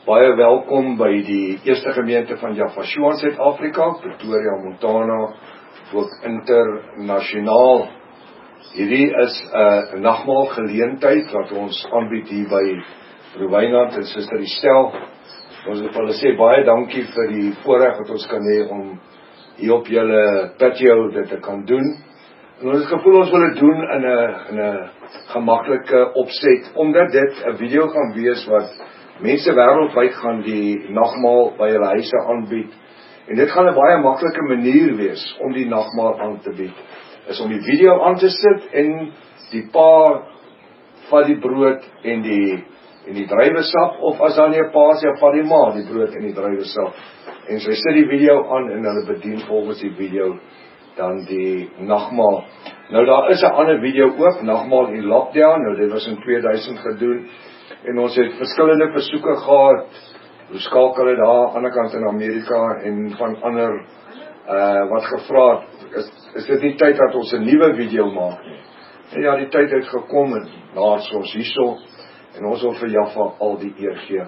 Baie welkom by die eerste gemeente van Jafashua in Suid-Afrika, Pretoria, Montana, ook internasionaal. Hierdie is 'n nagmaal geleentheid wat ons aanbied hier by Broer Wynand en Suster Estel. Ons wil hulle sê baie dankie vir die voorreg wat ons kan hê om hier op julle patio dit te kan doen. En ons het gevoel ons wil dit doen in 'n gemaklike opset, omdat dit 'n video gaan wees wat mense wêreldwyd gaan die nagmaal by hulle huise aanbied. En dit gaan 'n baie maklike manier wees om die nagmaal aan te bied. Is om die video aan te sit en die pa vat die brood en die druiwesap, of as dan nie 'n pa is, ja, vat die ma die brood en die druiwesap. En sy sit die video aan en hulle bedien volgens die video dan die nagmaal. Nou daar is 'n ander video ook, nagmaal in lockdown. Nou dit was in 2000 gedoen. En ons het verskillende versoeke gehad. Hoe skakel het daar aan die ander kant in Amerika en van ander wat gevra het, is dit nie tyd dat ons 'n nuwe video maak nie. En ja, die tyd het gekom en laat ons hierso en ons wil vir Jaffa al die eer gee.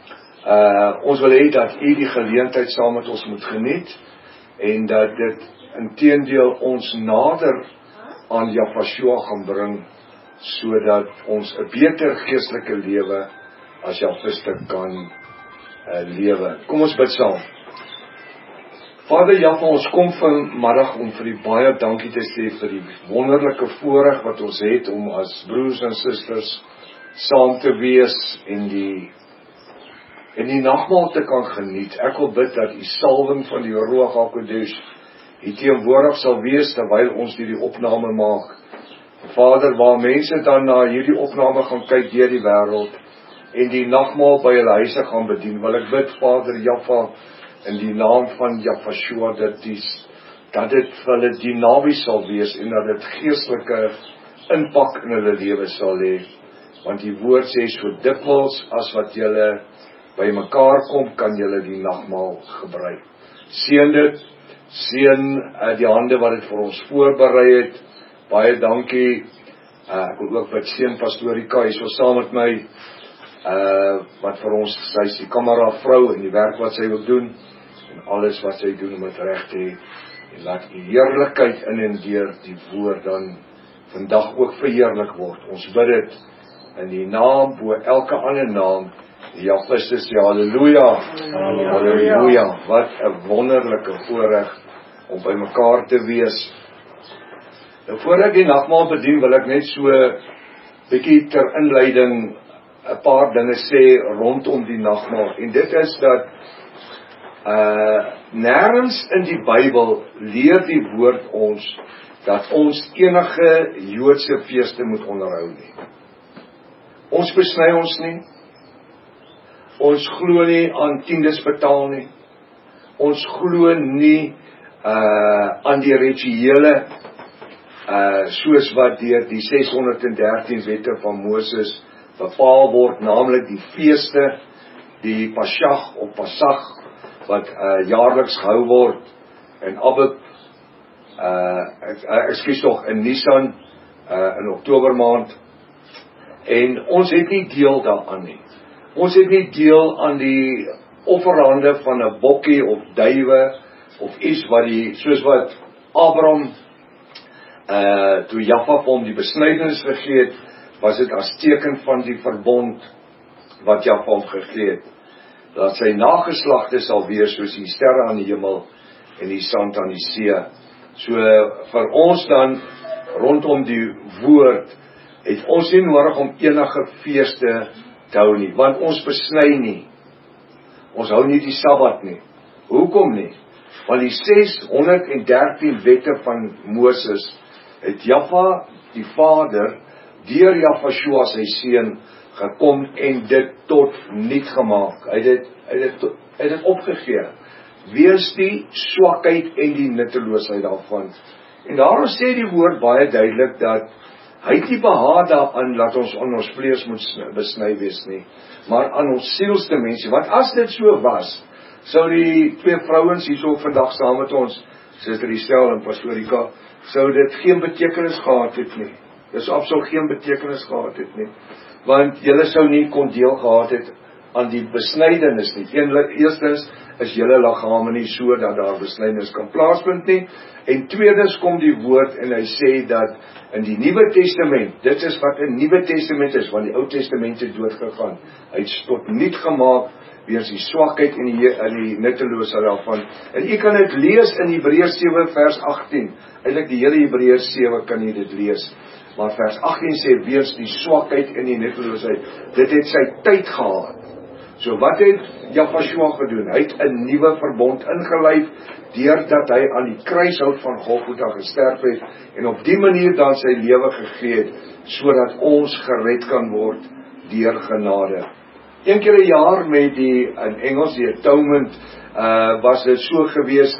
Ons wil hê dat u die geleentheid saam met ons moet geniet en dat dit inteendeel ons nader aan Jafashua gaan bring, sodat ons 'n beter geestelike lewe as Jafiste kan lewe. Kom ons bid saam. Vader Jaffa, ons kom vanmiddag om vir u baie dankie te sê vir die wonderlike voorreg wat ons het om as broers en susters saam te wees en die nagmaal te kan geniet. Ek wil bid dat die salwing van die Ruach HaKodesh hier teenwoordig sal wees terwyl ons hierdie opname maak. Vader, waar mense dan na hierdie opname gaan kyk deur die wêreld en die nagmaal by hulle huise gaan bedien, wil ek bid, Vader Jaffa, in die naam van Jafashua, dat dit vir hulle dinamies sal wees en dat dit geestelike impak in hulle lewe sal hê. Want die woord sê, so dikwels as wat julle by mekaar kom, kan julle die nagmaal gebruik. Seën dit, seën die hande wat dit vir ons voorberei het. Baie dankie. Ek wil ook bid, seën Pastorika hier so saam met my, wat vir ons, sy is die kamera vrou en die werk wat sy wil doen, en alles wat sy doen om het reg te hê, en laat die heerlikheid in en deur die woord dan vandag ook verheerlik word. Ons bid dit in die naam bo elke ander naam, die Christus, ja, halleluja, halleluja. Wat 'n wonderlike voorreg om by mekaar te wees. Nou voor ek die nagmaal bedien, wil ek net so bietjie ter inleiding 'n paar dinge sê rondom die nagmaal. En dit is dat nêrens in die Bybel leer die woord ons dat ons enige Joodse feeste moet onderhou nie. Ons besny ons nie. Ons glo nie aan tiendes betaal nie. Ons glo nie aan die rituele soos wat deur die 613 wette van Moses bepaal word, naamlik die feeste, die Pasjag of Pasag, wat jaarliks gehou word, en Abib, in Nisan, in Oktober maand, en ons het nie deel daaraan nie. Ons het nie deel aan die offerhande van 'n bokkie of duwe, of iets soos wat Abraham, toe Jaffa vir hom die besnydenis gegee het, was dit as teken van die verbond wat Jaffa hom gegee het, dat sy nageslagte sal wees soos die sterre aan die hemel en die sand aan die see. So vir ons dan rondom die woord het ons nie nodig om enige feeste te hou nie, want ons besny nie. Ons hou nie die Sabbat nie. Hoekom nie? Want die 613 wette van Moses het Jaffa, die Vader, deur Jafashua sy seun gekom en dit tot niet gemaak. Hy het dit opgegee. Wees die swakheid en die nutteloosheid daarvan. En daarom sê die woord baie duidelik dat hy het nie behaag daaraan dat ons aan ons vlees moet besny wees nie, maar aan ons sielsdimensie. Want as dit so was, sou die twee vrouens hierso vandag saam met ons, Suster Estel en Pastorika, sou dit geen betekenis gehad het nie. Dis absoluut geen betekenis gehad het nie. Want julle sou nie kon deel gehad het aan die besnydenis nie. Eerstens is julle liggame nie so dat daar besnydenis kan plaasvind nie, en tweedens kom die woord en hy sê dat in die Nuwe Testament, dit is wat in Nuwe Testament is, want die Ou Testament het doodgegaan, hy het tot niet gemaak, weens die swakheid en die nutteloosheid daarvan. En u kan dit lees in Hebreërs 7 vers 18, eintlik die hele Hebreërs 7 kan jy dit lees, maar vers 18 sê, weens die swakheid en die nutteloosheid, dit het sy tyd gehad. So wat het Jahweh gedoen? Hy het 'n nuwe verbond ingelyf, deurdat hy aan die kruishout van Golgotha gesterf het, en op die manier dan sy lewe gegee het, sodat ons gered kan word deur genade. Een keer 'n jaar met in Engels, die atonement, was dit so gewees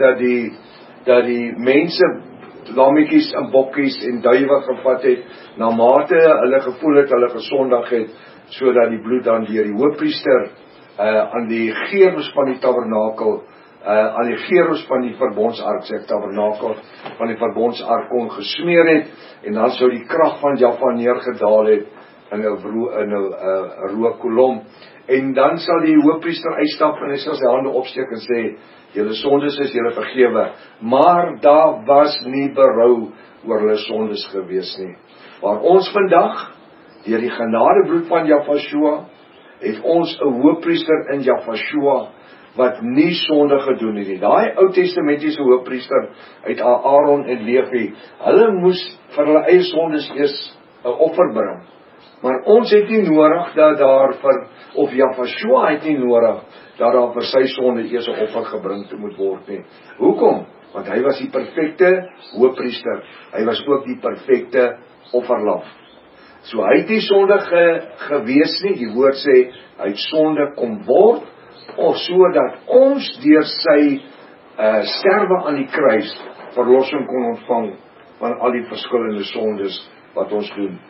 dat die mense lammetjies en bokkies en duwe gevat het, na mate hulle gevoel het, hulle gesondig het, sodat die bloed dan deur die hoofpriester aan die geeros van die tabernakel, aan die geeros van die verbondsark, sê tabernakel, van die verbondsark kon gesmeer het, en dan sou die krag van Jahwe neergedaal het, in 'n rooi kolom, en dan sal die hoofpriester uitstap, en hy sal sy hande opsteek en sê, julle sondes is julle vergewe, maar daar was nie berou oor hulle sondes gewees nie. Maar ons vandag, deur die genadebloed van Jahwe, het ons 'n hoofpriester in Jahwe, wat nie sonde gedoen het nie. Daai Ou Testamentiese hoofpriester uit Aaron en Levi, hulle moes vir hulle eie sondes eers 'n offer bring. Maar ons het nie nodig dat daar of Jahwe het nie nodig dat daar vir sy sonde eers 'n offer gebring moet word nie. Hoekom? Want hy was die perfekte hoofpriester. Hy was ook die perfekte offerlam. So hy het nie sonde gewees nie. Die woord sê, hy het sonde kom word, of sodat ons deur sy sterwe aan die kruis verlossing kon ontvang van al die verskillende sondes wat ons doen.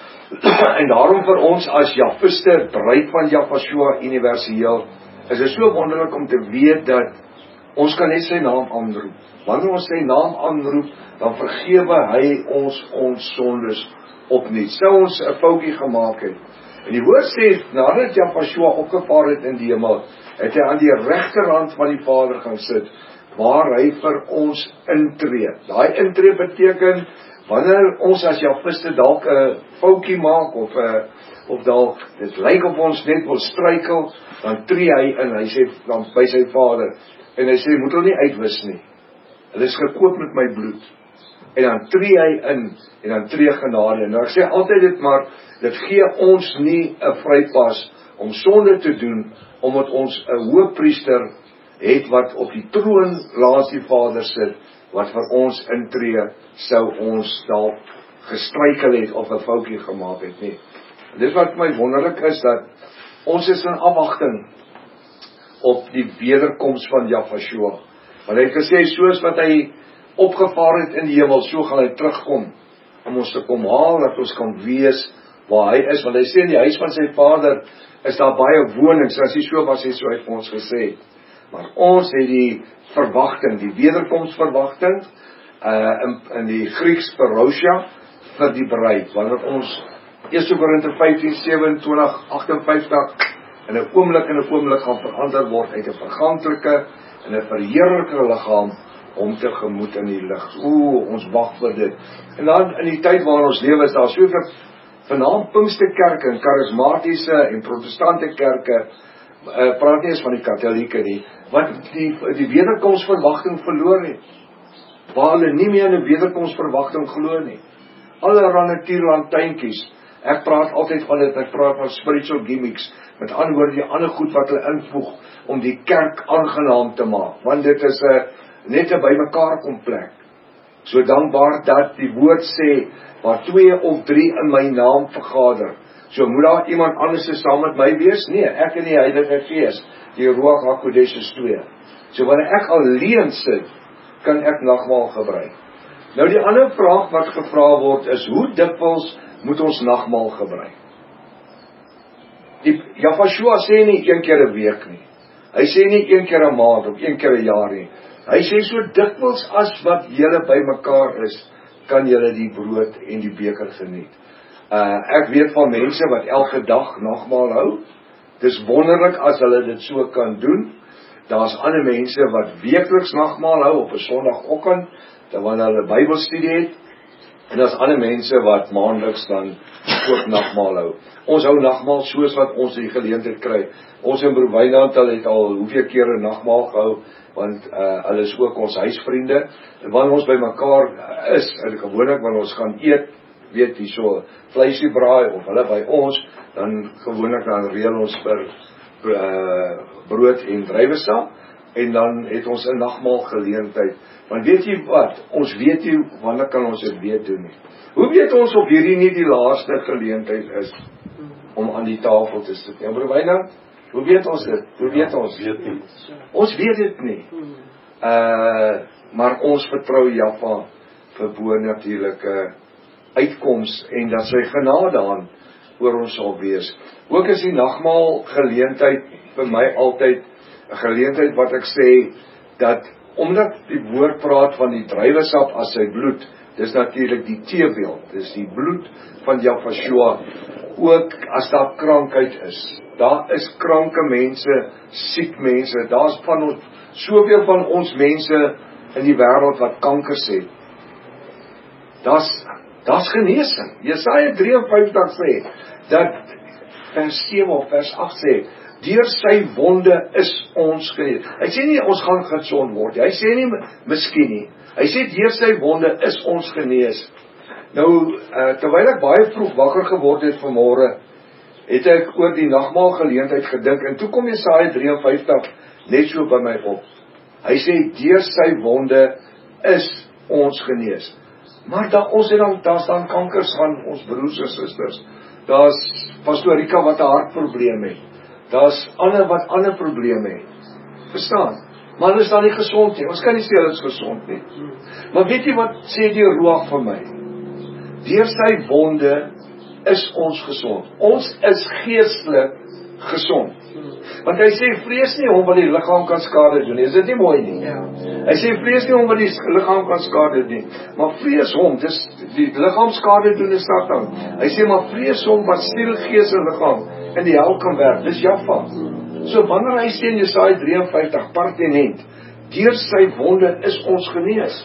En daarom vir ons as Jahwiste, bruid van Jahwe universeel, is dit so wonderlik om te weet dat ons kan net sy naam aanroep. Wanneer ons sy naam aanroep, dan vergewe hy ons sondes opnuut. Sou ons 'n foutjie gemaak het. En die woord sê, nadat Jahwe opgevaar het in die hemel, het hy aan die regterhand van die Vader gaan sit, waar hy vir ons intree. Daai intree beteken, wanneer ons as Jahwiste dalk 'n foutjie maak, of dalk, dit lyk of ons net wil struikel, dan tree hy in, hy sê, dan by sy Vader, en hy sê, moet hulle nie uitwis nie, hulle is gekoop met my bloed, en dan tree hy in, en dan tree genade, en ek sê altyd dit maar, dit gee ons nie 'n vrypas om sonde te doen, omdat ons 'n hoofpriester het wat op die troon langs die Vader sit, wat vir ons intree, sou ons dalk gestruikel het of 'n foutjie gemaak het nie. Dit wat my wonderlik is, dat ons is in afwagting op die wederkoms van Jahwe. Want hy het gesê, soos wat hy opgevaar het in die hemel, so gaan hy terugkom, om ons te kom haal, dat ons kan wees waar hy is, want hy sê in die huis van sy Vader, is daar baie wonings, as hy so was, hy so het vir ons gesê. Maar ons het die verwagting, die wederkomsverwagting, in die Grieks parousia, vir die bruid, wanneer ons 1 Korinte 15, 27, 58, in 'n oomblik gaan verander word uit 'n verganklike en 'n verheerlike liggaam om tegemoet in die lig. Ons wag vir dit. En dan in die tyd waarin ons lewe, is daar soveel vanaand Pinksterkerke en karismatiese en protestante kerke, praat nie eens van die katolieke nie, wat die wederkomsverwagting verloor het, waar hulle nie meer in 'n wederkomsverwagting glo nie. Allerhande tierlantynkies. Ek praat altyd van dit, ek praat van spiritual gimmicks, met ander woorde die ander goed wat hulle invoeg om die kerk aangenaam te maak, want dit is net 'n bymekaar kom plek. So dankbaar dat die woord sê, waar 2 of 3 in my naam vergader, so moet daar iemand anders saam met my wees? Nee, ek en die Heilige Gees, die Ruach HaKodesh is 2. So wanneer ek alleen sit, kan ek nagmaal gebruik. Nou die ander vraag wat gevra word is, hoe dikwels moet ons nagmaal gebruik? Jahwe sê nie 1 keer 'n week nie. Hy sê nie 1 keer 'n maand of 1 keer 'n jaar nie. Hy sê so dikwels as wat julle by mekaar is, kan julle die brood en die beker geniet. Ek weet van mense wat elke dag nagmaal hou, Dis wonderlik as hulle dit so kan doen. Daar's ander mense wat weekliks nagmaal hou op 'n Sondagoggend, wanneer hulle Bybelstudie het. En daar's ander mense wat maandeliks dan ook nagmaal hou. Ons hou nagmaal soos wat ons die geleentheid kry. Ons in Broer Wynand het al hoeveel kere nagmaal gehou, want hulle is ook ons huisvriende. En wanneer ons by mekaar is, gewoonlik wanneer ons gaan eet, weet jy so, vleisie braai of hulle by ons, dan gewoonlik dan reël ons vir brood en druiwesap, en dan het ons 'n nagmaal geleentheid. Want weet jy wat, ons weet nie wanneer kan ons dit weer doen nie. Hoe weet ons of hierdie nie die laaste geleentheid is om aan die tafel te sit? Ja, Broer Wynand, hoe weet ons dit? Hoe weet ons? Ons weet dit nie. Maar ons vertrou Jaffa vir bo-natuurlike uitkoms en dat sy genade aan oor ons sal wees. Ook is die nagmaal geleentheid vir my altyd 'n geleentheid wat ek sê dat omdat die woord praat van die druiwesap as sy bloed, dis natuurlik die teebeeld, dis die bloed van Jaffa, ook as daar krankheid is. Daar is kranke mense, siek mense, daar's van ons, soveel van ons mense in die wêreld wat kankers het. Daar's genesing. Jesaja 53 sê, dat vers 7 of vers 8 sê, deur sy wonde is ons genees. Hy sê nie ons gaan gesond word, hy sê nie miskien nie. Hy sê deur sy wonde is ons genees. Nou, terwyl ek baie vroeg wakker geword het vanmôre, het ek oor die nagmaal geleentheid gedink, en toe kom Jesaja 53 net so by my op. Hy sê, deur sy wonde is ons genees. Maar daar's dan kankers van ons broers en susters. Daar's Pastor Rika wat 'n hartprobleem het. Daar's ander wat ander probleme het. Verstaan? Maar hulle is dan nie gesond nie. Ons kan nie sê hulle is gesond nie. Maar weet jy wat sê die Ruach vir my? Deur sy wonde is ons gesond. Ons is geestelik gesond. Want hy sê, vrees nie hom wat die liggaam kan skade doen nie. Is dit nie mooi nie? Ja. Hy sê, vrees nie hom wat die liggaam kan skade doen nie. Maar vrees hom, dis die liggaam skade doen is Satan. Hy sê, maar vrees hom wat siel, gees en liggaam in die hel kan werk. Dis Jaffa. So wanneer hy sê in Jesaja 53 pertinent, deur sy wonde is ons genees.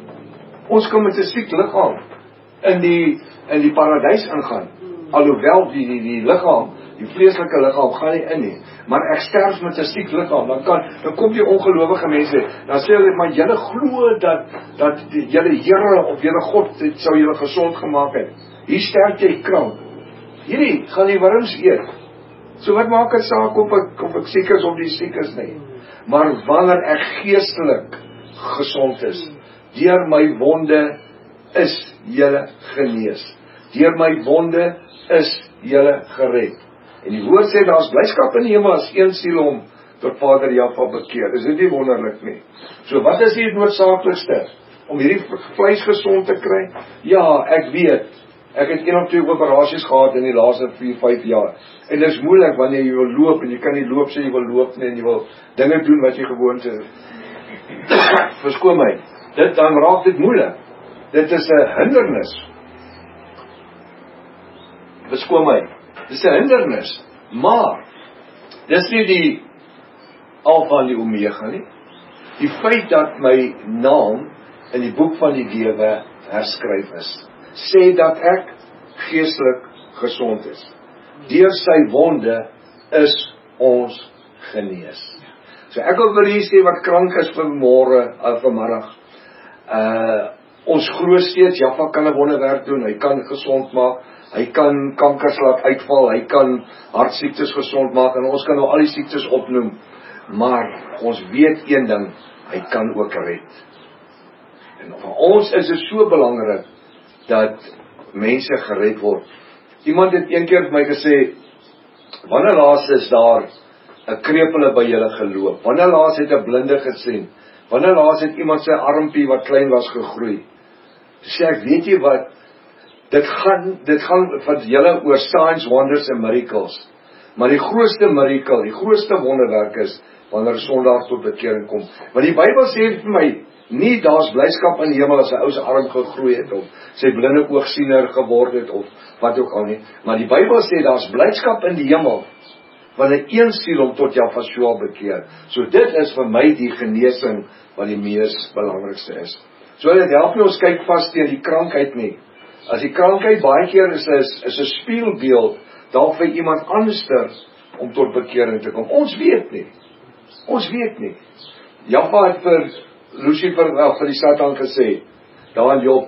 Ons kan met 'n siek liggaam in die paradys ingaan. Alhoewel die liggaam, die vleeslike liggaam gaan nie in nie. Maar ek sterf met 'n siek liggaam, dan kom die ongelowige mense, dan sê hulle, maar julle glo dat julle Here of julle God sou julle gesond gemaak het. Hier sterf jy krank. Hierdie gaan die wurms eet. So wat maak dit saak of ek siek is of die siek is nie. Maar wanneer ek geestelik gesond is, deur my wonde is julle genees. Deur my wonde is julle gered. En die woord sê, daar's blydskap in die hemel as een siel hom tot Vader Jaffa bekeer. Is dit nie wonderlik nie? So wat is die noodsaaklikste? Om hierdie vleis gesond te kry? Ja, ek weet. Ek het 1 of 2 operasies gehad in die laaste 4-5 jaar. En dit is moeilik wanneer jy wil loop en jy kan nie loop, sê jy wil loop nie en jy wil dinge doen wat jy gewoond is. Verskoon my. Dan raak dit moeilik. Dit is 'n hindernis. Verskoon my. Dit is 'n hindernis. Maar dis nie die alfa en die omega nie. Die feit dat my naam in die boek van die lewe herskryf is, sê dat ek geestelik gesond is. Deur sy wonde is ons genees. So ek wil vir julle sê wat krank is vanmiddag. Ons glo steeds Jaffa kan 'n wonderwerk doen. Hy kan gesond maak. Hy kan kankers laat uitval. Hy kan hartsiektes gesond maak. En ons kan nou al die siektes opnoem. Maar ons weet een ding, hy kan ook red. En vir ons is dit so belangrik dat mense gered word. Iemand het een keer vir my gesê, wanneer laas is daar 'n krepele by julle geloop? Wanneer laas het 'n blinde gesien? Wanneer laas het iemand sy armpie wat klein was gegroei? Sê ek, weet jy wat? Dit gaan van julle oor signs, wonders and miracles. Maar die grootste miracle, die grootste wonderwerk is wanneer 'n sondaar tot bekering kom. Want die Bybel sê vir my, nie daar's blydskap in die hemel as 'n ou se arm gegroei het of sy blinde oogsiener geword het of wat ook al nie. Maar die Bybel sê daar's blydskap in die hemel van 'n een siel om tot Jahshua bekeer. So dit is vir my die genesing wat die mees belangrikste is. So dit help nie ons kyk vas teen die krankheid nie. As die krankheid baie keer is 'n spieelbeeld dalk vir iemand anderster om tot bekering te kom. Ons weet nie. Jahwe het vir Lucifer, vir die Satan gesê, daar in Job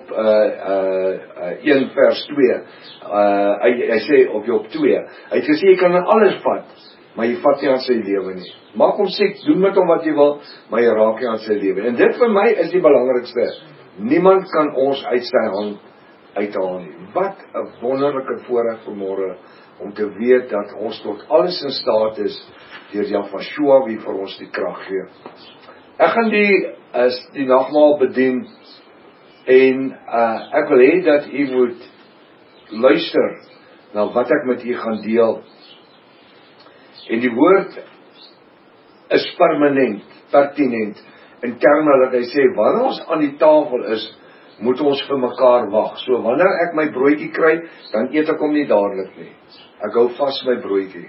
1 vers 2, hy sê op Job 2, hy het gesê, jy kan alles vat, maar jy vat nie aan sy lewe nie. Maak hom siek, doen met hom wat jy wil, maar jy raak nie aan sy lewe. En dit vir my is die belangrikste. Niemand kan ons uit sy hand uithaal nie. Wat 'n wonderlike voorreg vanmôre, om te weet dat ons tot alles in staat is, deur Jahshua wie vir ons die krag gee. Ek gaan die nagmaal bedien, en ek wil hê dat u moet luister na wat ek met u gaan deel. En die woord is pertinent, in terme dat hy sê, wanneer ons aan die tafel is, moet ons vir mekaar wag. So wanneer ek my broodjie kry, dan eet ek hom nie dadelik nie. Ek hou vas my broodjie.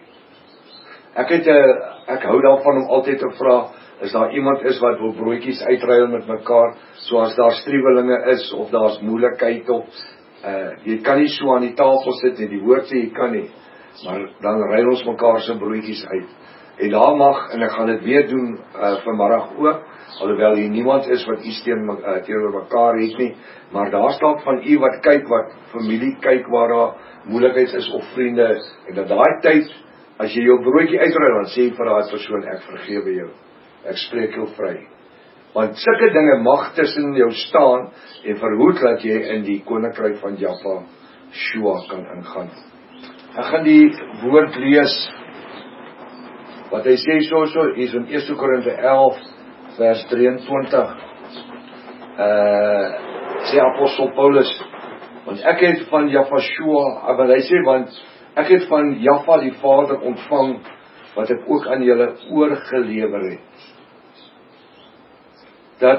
Ek hou daarvan om altyd te vra, as daar iemand is wat wil broodjies uitruil met mekaar, so as daar striwelinge is, of daar's moeilikheid, of jy kan nie so aan die tafel sit nie, die woord sê jy kan nie, maar dan ruil ons mekaar se broodjies uit. En daar mag, en ek gaan dit weer doen vanmiddag ook, alhoewel hier niemand is wat iets teenoor mekaar het nie, maar daar staan van u wat kyk, wat familie kyk, waar daar moeilikheid is, of vriende, en dat daai tyd, as jy jou broodjie uitruil, dan sê jy vir daai persoon, ek vergewe jou, ek spreek jou vry. Want sulke dinge mag tussen jou staan, en verhoed dat jy in die koninkryk van Jahshua kan ingaan. Ek gaan die woord lees, wat hy sê is in 1 Korinte 11, vers 23, sê apostel Paulus, want ek het van Jahshua, want hy sê, want ek het van Jahwe die Vader ontvang, wat ek ook aan julle oorgelewer het. Dat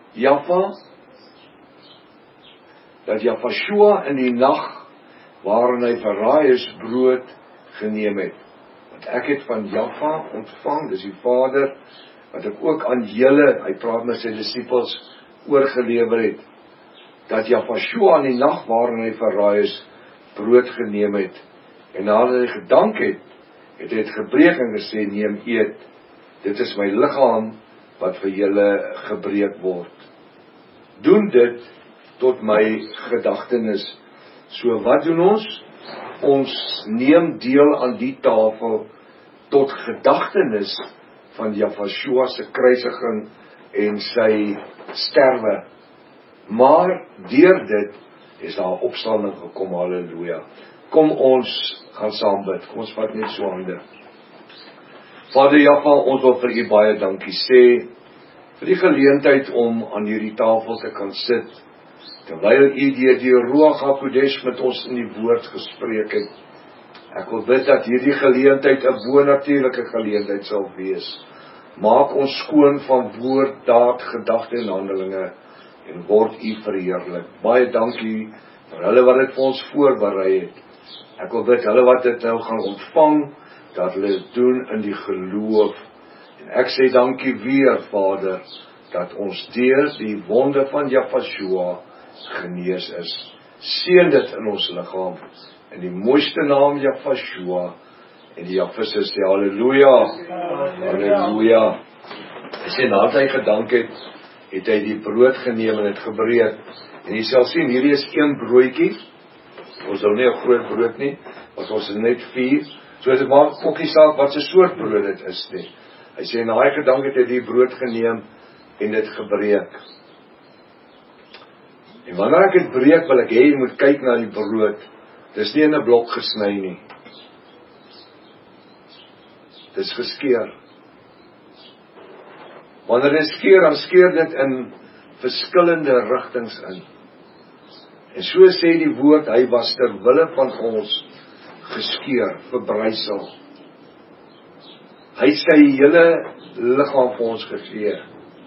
Jahshua in die nag, waarin hy verraai is, brood geneem het. Want ek het van Jahwe ontvang, dis die Vader, wat ek ook aan julle, hy praat met sy disippels, oorgelewer het. Dat Jahshua in die nag, waarin hy verraai is, brood geneem het. En nadat hy gedank het, het hy het gebreek en gesê, neem eet, dit is my liggaam, wat vir julle gebreek word. Doen dit tot my gedagtenis. So wat doen ons? Ons neem deel aan die tafel tot gedagtenis van Jahshua se kruisiging en sy sterwe. Maar deur dit is daar opstanding gekom, halleluja. Kom ons gaan saam bid. Kom ons vat net so hande. Vader Jahwe, ons wil vir u baie dankie sê, vir die geleentheid om aan hierdie tafel te kan sit, terwyl u deur die Ruach HaKodesh met ons in die woord gespreek het. Ek wil bid dat hierdie geleentheid 'n bonatuurlike geleentheid sal wees. Maak ons skoon van woord, daad, gedagte en handelinge, en word u verheerlik. Baie dankie vir hulle wat dit vir ons voorberei het. Ek wil bid, hulle wat dit nou gaan ontvang, dat hulle dit doen in die geloof. En ek sê dankie weer, Vader, dat ons deur die wonde van Jahshua genees is. Seën dit in ons liggaam, in die mooiste naam Jahshua, en die Jahwisse sê, halleluja, halleluja. Hy sê, nadat hy gedank het, het hy die brood geneem en het gebreek. En jy sal sien, hierdie is een broodjie, ons hou nie 'n groot brood nie, want ons is net 4, so dit maak ook nie saak wat se soort brood dit is nie. Hy sê, na hy gedank het hy die brood geneem en dit gebreek. En wanneer ek dit breek, wil ek hê jy moet kyk na die brood. Dis nie in 'n blok gesny nie. Dis geskeur. Wanneer dit skeur, dan skeur dit in verskillende rigtings in. En so sê die woord, hy was ter wille van ons geskeur, verbrysel. Hy het sy hele liggaam vir ons gegee.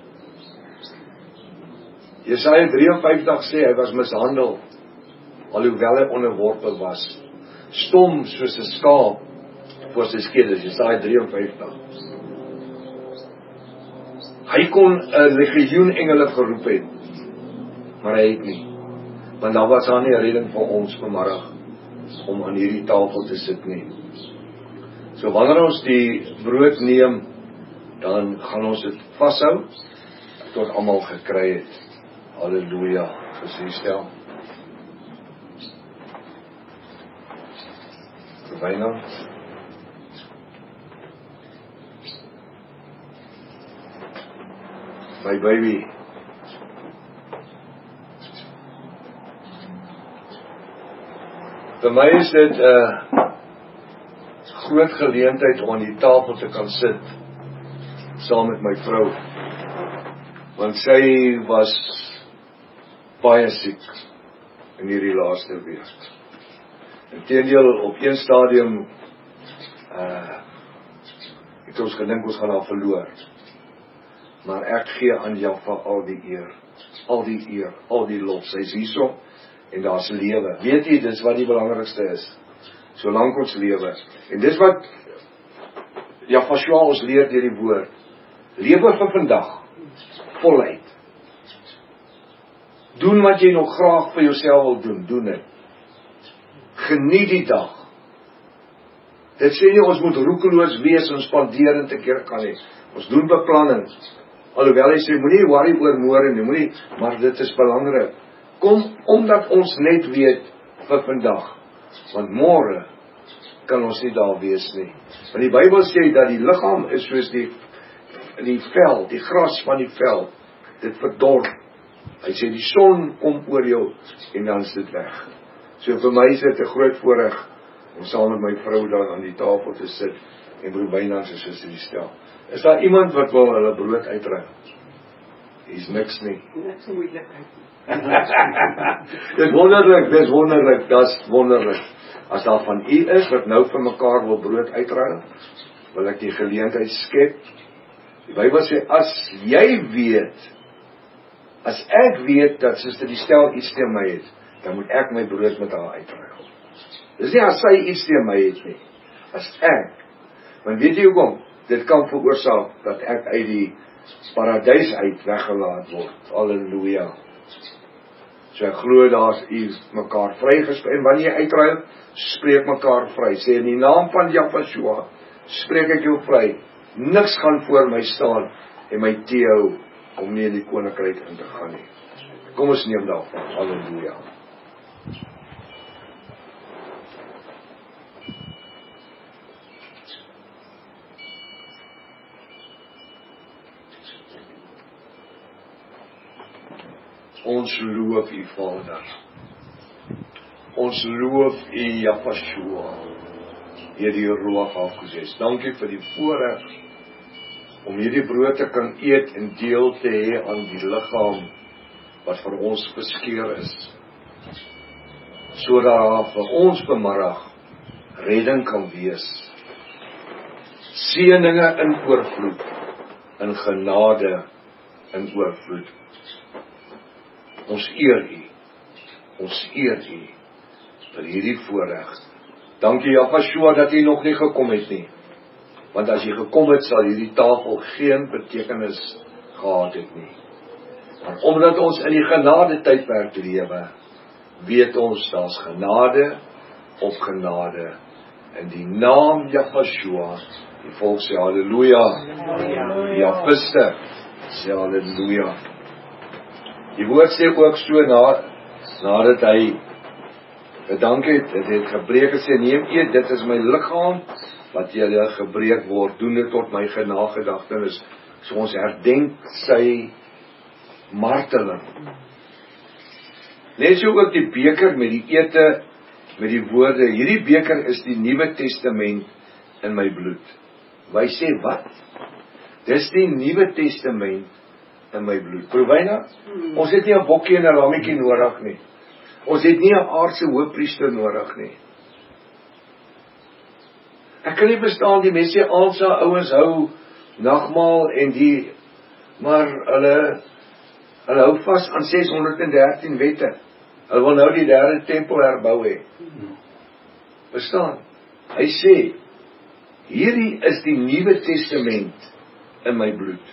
Jesaja 53 sê, hy was mishandel, alhoewel hy onderworpe was. Stom soos 'n skaap, voor sy skede, Jesaja 53. Hy kon 'n legioen engele geroep het, maar hy het nie. Want daar was daar nie 'n redding vir ons vanmiddag om aan hierdie tafel te sit nie. So wanneer ons die brood neem, dan gaan ons dit vashou tot almal gekry het. Halleluja. Stel. Byna. My baby. Vir my is dit 'n groot geleentheid om aan die tafel te kan sit saam met my vrou. Want sy was baie siek in hierdie laaste week. Inteendeel, op een stadium het ons gedink ons gaan haar verloor. Maar ek gee aan Jaffa al die eer, al die lof. Sy is hierso en daar's lewe. Weet jy, dis wat die belangrikste is. Solank ons lewe. En dis wat Jaffa ons leer deur die woord. Lewe vir vandag, voluit. Doen wat jy nog graag vir jouself wil doen, doen dit. Geniet die dag. Dit sê nie ons moet roekeloos wees en spandeer te keer kan nie. Ons doen beplanning. Alhoewel hy sê, moenie worry oor môre nie, moenie, maar dit is belangrik. Kom, omdat ons net weet vir vandag. Want môre kan ons nie daar wees nie. Want die Bybel sê dat die liggaam is soos die vel, die gras van die vel. Dit verdor. Hy sê die son kom oor jou en dan is dit weg. So vir my is dit 'n groot voorreg om saam met my vrou dan aan die tafel te sit en broer Bynand se sussie die stel. Is daar iemand wat wil hulle brood uitruil? Hier's niks nie. Niks moeilik. Dis wonderlik. As daar van u is wat nou vir mekaar wil brood uitruil, wil ek die geleentheid skep. Die Bybel sê, as ek weet dat suster die stel iets teen my het, dan moet ek my brood met haar uitruil. Dis nie as sy iets teen my het nie, as ek. Want weet jy hoekom? Dit kan veroorsaak dat ek uit die paradys uit weggelaat word. Halleluja. So ek glo daar's u mekaar vrygespreek. En wanneer jy uitruil, spreek mekaar vry. Sê in die naam van Jaffa, spreek ek jou vry. Niks gaan voor my staan en my teehou om nie in die koninkryk in te gaan nie. Kom ons neem daarvan. Halleluja. Ons loof u Vader. Ons loof u Jaffa, hierdie Ruach HaKodes. Dankie vir die voorreg om hierdie brood te kan eet en deel te hê aan die liggaam wat vir ons beskeur is. Sodat daar vir ons vanmiddag redding kan wees. Seëninge in oorvloed, in genade in oorvloed. Ons eer u vir hierdie voorreg. Dankie Jaffa dat u nog nie gekom het nie. Want as jy gekom het, sal hierdie tafel geen betekenis gehad het nie. Maar omdat ons in die genade tydperk lewe, weet ons daar's genade op genade. In die naam Jaffa, die volk sê halleluja. Die Jafiste sê halleluja. Die woord sê ook so nadat hy gedank het, het gebreek en sê, neem eet, dit is my liggaam, wat julle gebreek word, doen dit tot my nagedagtenis. So ons herdenk sy marteling. Net so ook die beker met die ete, met die woorde, hierdie beker is die Nuwe Testament in my bloed. Hy sê, wat? Dis die Nuwe Testament in my bloed. Probeer, ons het nie 'n bokkie en 'n lammetjie nodig nie. Ons het nie 'n aardse hoëpriester nodig nie. Ek kan nie verstaan die Messiaanse ouens hou nagmaal en maar hulle hou vas aan 613 wette. Hulle wil nou die derde tempel herbou hê. Verstaan? Hy sê, hierdie is die Nuwe Testament in my bloed.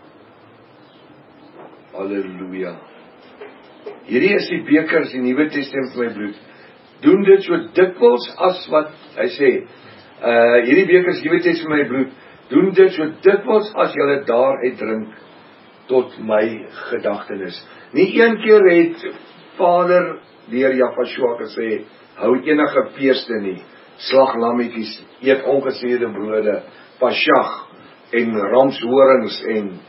Halleluja. Hierdie is die bekers, die Nuwe Testament in my bloed. Doen dit so dikwels as wat, hy sê, hierdie bekers, Nuwe Testament in my bloed, doen dit so dikwels as julle daaruit drink, tot my gedagtenis. Nie een keer het Vader deur Jafashua gesê, hou enige feeste nie, slag lammetjies, eet ongesuurde brode, Pasjag en ramshorings en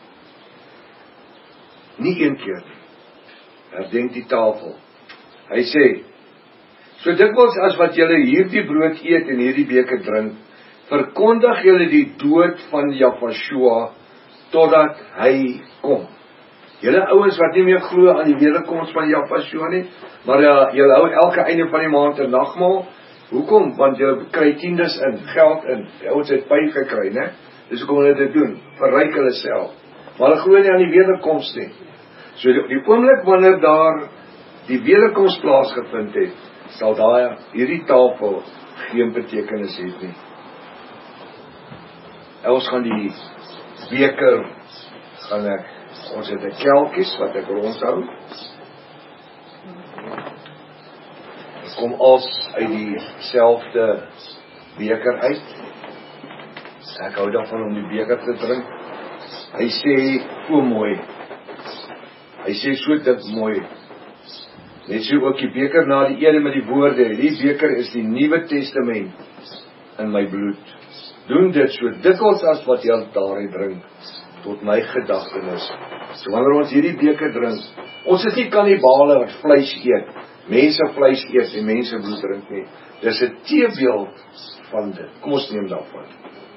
nie een keer nie. Herdenk die tafel. Hy sê, so dikwels as wat julle hierdie brood eet en hierdie beker drink, verkondig julle die dood van Jafashua totdat hy kom. Julle ouens wat nie meer glo aan die wederkoms van Jafashua nie, maar julle hou elke einde van die maand 'n nagmaal. Hoekom? Want julle kry tiendes in, geld in. Die ouens het pyn gekry, né? Dis hoekom hulle dit doen, verryk hulle self. Maar hulle glo nie aan die wederkoms nie. So die oomblik wanneer daar die wederkoms plaasgevind het, sal hierdie tafel geen betekenis hê nie. Ons gaan die beker, ons het 'n kelkies wat ek rondhou. Dit kom als uit dieselfde beker uit. Ek hou daarvan om die beker te drink. Hy sê, o mooi. Hy sê so dit mooi. Net so ook die beker na die ede met die woorde, die beker is die Nuwe Testament in my bloed. Doen dit so dikwels as wat jy daarin drink, tot my gedagtenis. So wanneer ons hierdie beker drink, ons is nie kannibale wat vleis eet, mense vleis eet en mense bloed drink nie. Dis 'n teebeeld van dit. Kom ons neem daarvan.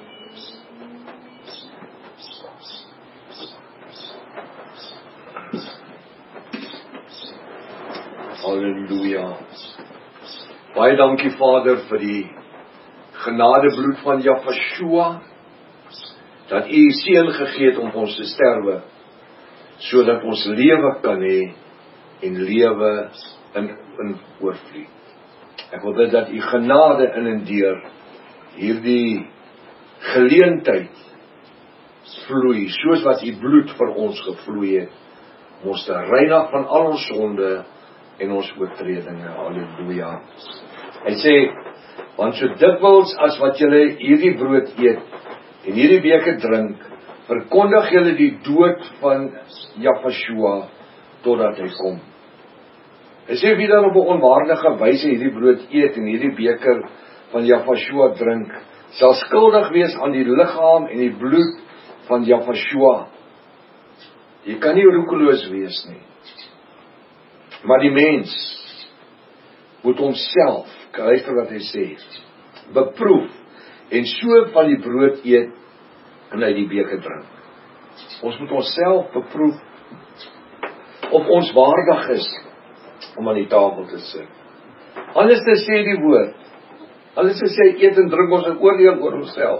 Halleluja. Baie dankie Vader vir die genadebloed van Jafashua, dat U seun gegee het om ons te sterwe, sodat ons lewe kan hê en lewe in oorvloei. Ek wil bid dat U genade in en deur hierdie geleentheid vloei, soos wat U bloed vir ons gevloei het, om ons te reinig van al ons sonde en ons oortredinge. Halleluja. Hy sê, want so dikwels as wat julle hierdie brood eet en hierdie beker drink, verkondig julle die dood van Jafashua totdat hy kom. Hy sê, wie dan op 'n onwaardige wyse hierdie brood eet en hierdie beker van Jafashua drink, sal skuldig wees aan die liggaam en die bloed van Jafashua. Jy kan nie roekeloos wees nie. Maar die mens moet homself, luister wat hy sê, beproef en so van die brood eet en uit die beker drink. Ons moet onsself beproef of ons waardig is om aan die tafel te sit. Anders te sê die woord, anders te sê eet en drink ons 'n oordeel oor onsself.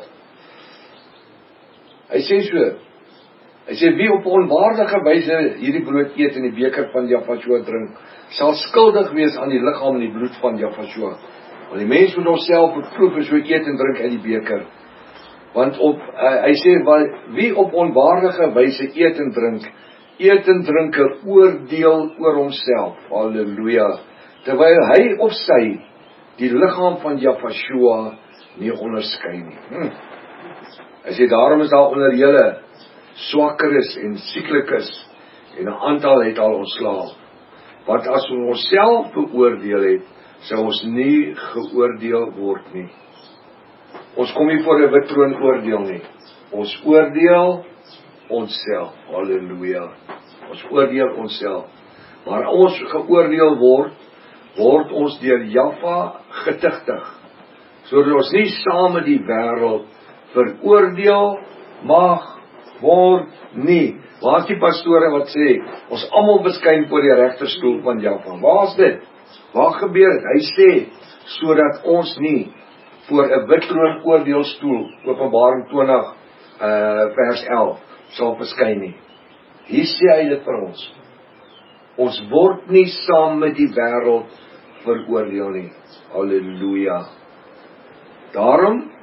Hy sê so, hy sê wie op onwaardige wyse hierdie brood eet en die beker van Jafashua drink, sal skuldig wees aan die liggaam en die bloed van Jafashua. Want die mens moet homself beproef en so eet en drink uit die beker. Want hy sê, wie op onwaardige wyse eet en drink 'n oordeel oor homself. Halleluja. Terwyl hy op sy die liggaam van Jafashua nie onderskei nie. Hy sê, daarom is daar onder julle swakkeres en sieklikes en 'n aantal het al ontslaaf. Want as ons onsself beoordeel het, sou ons nie geoordeel word nie. Ons kom nie voor 'n wit troon oordeel nie. Ons oordeel onsself. Halleluja. Ons oordeel onsself. Maar ons geoordeel word ons deur Jaffa getuigtig, sodat ons nie saam met die wêreld veroordeel mag word nie. Waar is die pastore wat sê, ons almal beskyn voor die regterstoel van Jaffa? Waar is dit? Waar gebeur dit? Hy sê, sodat ons nie voor 'n wit troon oordeelstoel, Openbaring 20 vers 11, sal verskyn nie. Hier sê hy dit vir ons. Ons word nie saam met die wêreld veroordeel nie. Halleluja. Daarom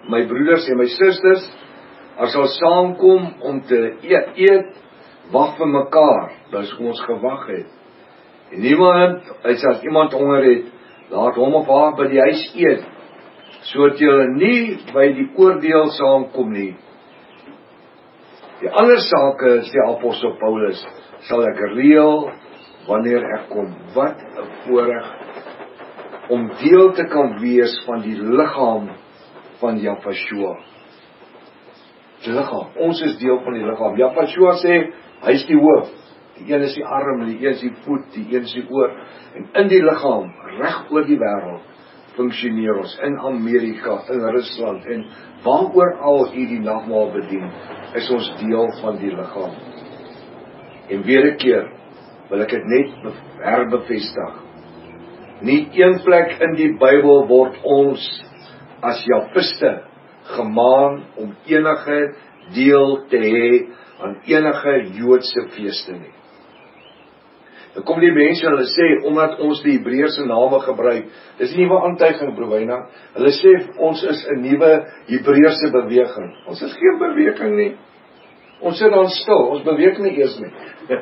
my broeders en my susters, as sal saamkom om te eet, wag vir mekaar, dis ons gewag het. En niemand, as iemand honger het, laat hom of haar by die huis eet, sodat julle nie by die oordeel saamkom nie. Die ander sake, sê apostel Paulus, sal ek reël wanneer ek kom. Wat 'n voorreg om deel te kan wees van die liggaam van Jahweh. Die liggaam, ons is deel van die liggaam. Jahweh sê, hy is die hoof. Die een is die arm, die een is die voet, die een is die oor. En in die liggaam, reg oor die wêreld, funksioneer ons. In Amerika, in Rusland, en waaroor al u die nagmaal bedien, is ons deel van die liggaam. En weer 'n keer, wil ek dit net herbevestig. Nie een plek in die Bybel word ons as Jahwiste gemaan om enige deel te hê aan enige Joodse feeste nie. Dan kom die mense en hulle sê, omdat ons die Hebreëse name gebruik, dis nie 'n nuwe aantuiging, broer Wynand. Hulle sê, ons is 'n nuwe Hebreëse beweging. Ons is geen beweging nie. Ons sit dan stil, ons beweeg nie eers nie.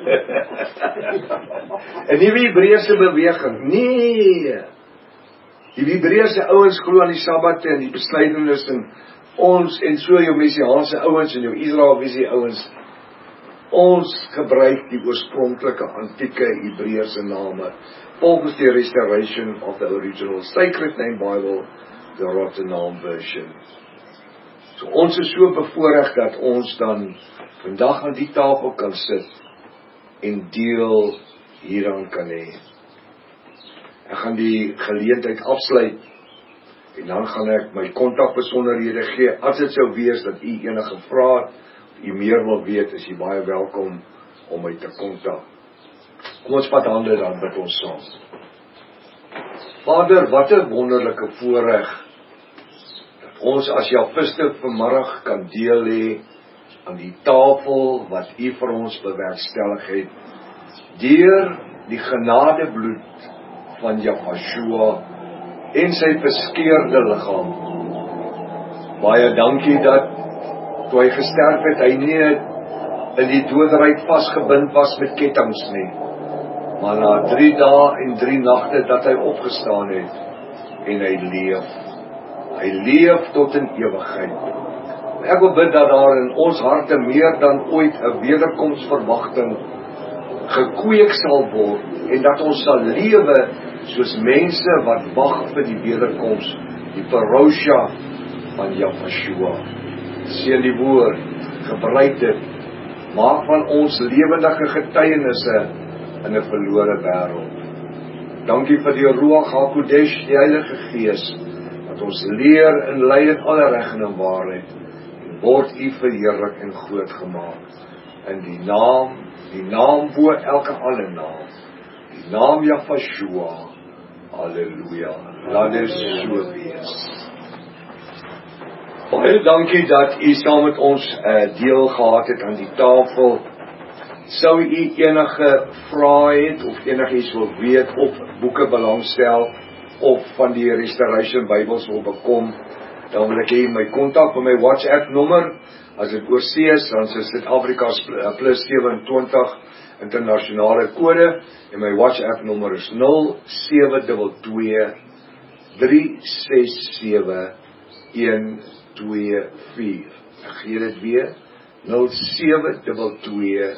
'n nuwe Hebreëse beweging, nee. Die Hebreëse ouens glo aan die Sabbat en die besnydenis en ons, en so jou Messiaanse ouens en jou Israeliese ouens, ons gebruik die oorspronklike antieke Hebreëse name, volgens die Restoration of the Original Sacred Name Bible, the Rotterdam version. So ons is so bevoorreg dat ons dan vandag aan die tafel kan sit en deel hieraan kan hê. Ek gaan die geleentheid afsluit en dan gaan ek my kontakbesonderhede gee. As dit sou wees dat u enige vrae, u meer wil weet, is u baie welkom om my te kontak. Kom ons vat hande, dan bid ons saam. Vader, wat 'n wonderlike voorreg dat ons as Jahwiste vanmiddag kan deel hê aan die tafel wat u vir ons bewerkstellig het, deur die genadebloed van Jahweh en sy beskeurde liggaam. Baie dankie dat toe hy gesterf het, hy nie in die doodryk vasgebind was met kettinge nie, maar na 3 dae en 3 nagte dat hy opgestaan het en hy leef. Hy leef tot in ewigheid. Ek wil bid dat daar in ons harte meer dan ooit 'n wederkomsverwagting gekweek sal word en dat ons sal lewe soos mense wat wag vir die wederkoms, die parousia van Jahweh. Seën die woord, gebruik dit, maak van ons lewendige getuienisse in 'n verlore wêreld. Dankie vir die Ruach HaKodesh, die Heilige Gees, dat ons leer en lei in alle reg en waarheid, en word u verheerlik en groot gemaak. In die naam bo elke ander naam, die naam Jahweh. Halleluja. Laat dit so wees. Baie dankie dat u saam met ons deel gehad het aan die tafel. Sou u enige vrae het of enigiets wil weet of boeke belangstel of van die Restoration Bybels wil bekom, dan wil ek hê my kontak by my WhatsApp nommer. As dit oorsee is, dan is Suid-Afrika +27 internasionale kode en my WhatsApp nommer is 0722 367 124. Ek gee dit weer, 0722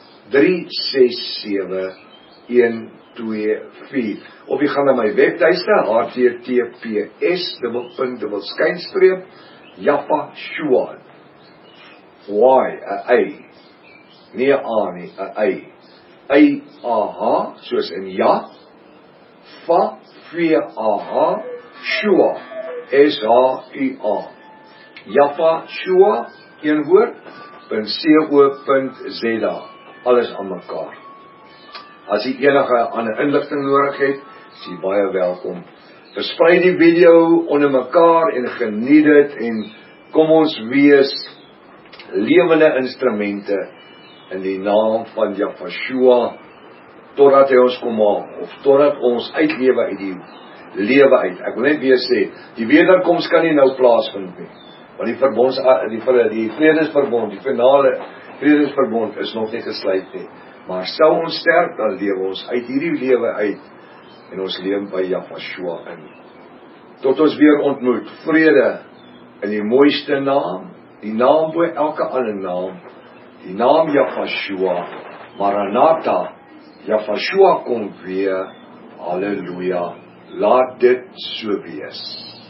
367 124. Of jy gaan na my webtuiste, https://Jahweh, nie 'n A nie, 'n Y. Y-A-H, soos in ja, fa, V-A-H, Shua, S-H-U-A. Jahweh, een woord, .co.za, alles aan mekaar. As jy enige ander inligting nodig het, is jy baie welkom. Versprei die video onder mekaar en geniet dit en kom ons wees lewende instrumente in die naam van Jahweh, totdat hy ons kom maak, of totdat ons uitlewe uit die lewe uit. Ek wil net weer sê, die wederkoms kan nie nou plaasvind nie. Want die vredesverbond, die finale vredesverbond is nog nie gesluit nie. Maar sou ons sterf, dan lewe ons uit hierdie lewe uit en ons leef by Yahshua in. Tot ons weer ontmoet, vrede in die mooiste naam, die naam bo elke ander naam, die naam Yahshua, Maranatha, Yahshua kom weer, halleluja, laat dit so wees.